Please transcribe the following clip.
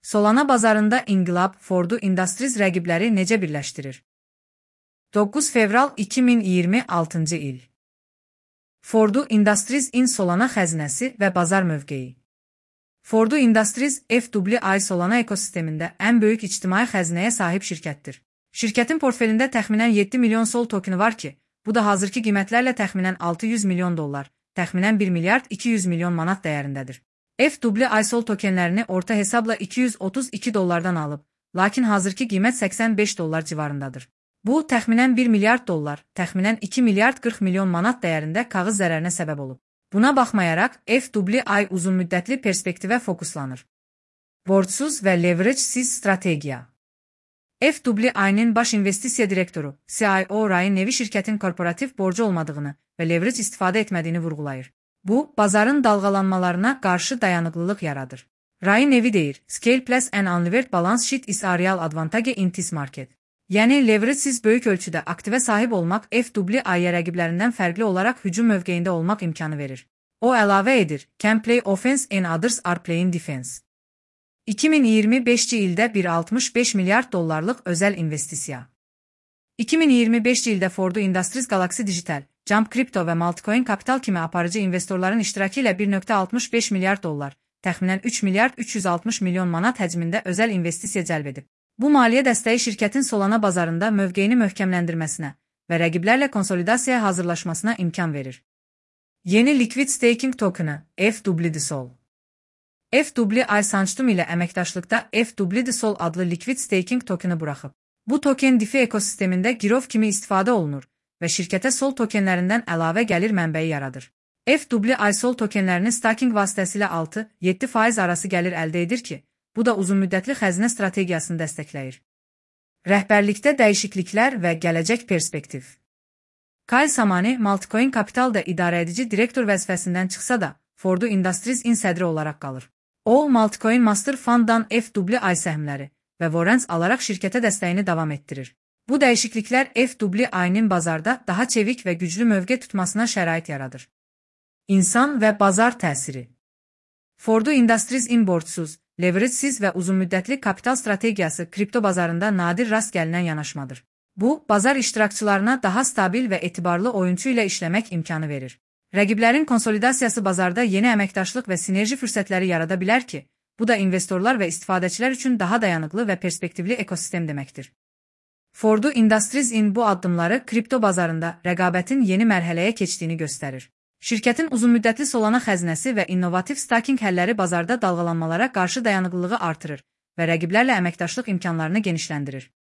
Solana bazarında inqilab Fordu Industries rəqibləri necə birləşdirir? 9 fevral 2026 il. Fordu Industries in Solana xəzinəsi və bazar mövqeyi. Fordu Industries FWI Solana ekosistemində ən böyük ictimai xəzinəyə sahib şirkətdir. Şirkətin portfelində təxminən 7 milyon sol tokeni var ki, bu da hazırki qiymətlərlə təxminən 600 milyon dollar, təxminən 1 milyard 200 milyon manat dəyərindədir. FWI sol tokenlərini orta hesabla 232 dollardan alıb, lakin hazırki qiymət 85 dollar civarındadır. Bu, təxminən 1 milyard dollar, təxminən 2 milyard 40 milyon manat dəyərində kağız zərərinə səbəb olub. Buna baxmayaraq, FWI uzunmüddətli perspektivə fokuslanır. Borcsuz və leverage-siz strategiya. FWI-nin baş investisiya direktoru, CIO Ryan Nevi şirkətin korporativ borcu olmadığını və leverage istifadə etmədiyini vurğulayır. Bu, bazarın dalğalanmalarına qarşı dayanıqlılıq yaradır. Ryan Nevi deyir, Scale plus an unlevered balance sheet is a real advantage in this market. Yəni, leverage-siz böyük ölçüdə aktivə sahib olmaq FWI-yə rəqiblərindən fərqli olaraq hücum mövqeyində olmaq imkanı verir. O əlavə edir, can play offense and others are playing defense. 2025-ci ildə 1,65 milyard dollarlıq özəl investisiya. 2025-ci ildə Fordu Industries Galaxy Digital, Jump Crypto və Multicoin Capital kimi aparıcı investorların iştirakı ilə 1,65 milyard dollar, təxminən 3 milyard 360 milyon manat həcmində özəl investisiya cəlb edib. Bu maliyyə dəstəyi şirkətin Solana bazarında mövqeyini möhkəmləndirməsinə və rəqiblərlə konsolidasiyaya hazırlaşmasına imkan verir. Yeni Liquid Staking tokeni, FWD-SOL. FWI Sanchtum ilə əməkdaşlıqda FWD-SOL adlı Liquid Staking tokeni buraxıb. Bu token DeFi ekosistemində girov kimi istifadə olunur və şirkətə SOL tokenlərindən əlavə gəlir mənbəyi yaradır. FWI SOL tokenlərini staking vasitəsilə 6-7% arası gəlir əldə edir ki, bu da uzunmüddətli xəzinə strategiyasını dəstəkləyir. Rəhbərlikdə dəyişikliklər və gələcək perspektiv. Kyle Samani Multicoin Capital'da idarəedici direktor vəzifəsindən çıxsa da, Fordu Industries in sədri olaraq qalır. O, Multicoin Master Fund'dan FWI səhmləri və warrants alaraq şirkətə dəstəyini davam etdirir. Bu dəyişikliklər FWI-nin bazarda daha çevik və güclü mövqe tutmasına şərait yaradır. İnsan və bazar təsiri. Fordu Industries in borcsuz, leverage-siz və uzunmüddətli kapital strategiyası kripto bazarında nadir rast gəlinən yanaşmadır. Bu, bazar iştirakçılarına daha stabil və etibarlı oyunçu ilə işləmək imkanı verir. Rəqiblərin konsolidasiyası bazarda yeni əməkdaşlıq və sinerji fürsətləri yarada bilər ki, bu da investorlar və istifadəçilər üçün daha dayanıqlı və perspektivli ekosistem deməkdir. Fordu Industries in bu addımları kripto bazarında rəqabətin yeni mərhələyə keçdiyini göstərir. Şirkətin uzunmüddətli Solana xəzinəsi və innovativ staking həlləri bazarda dalğalanmalara qarşı dayanıqlılığı artırır və rəqiblərlə əməkdaşlıq imkanlarını genişləndirir.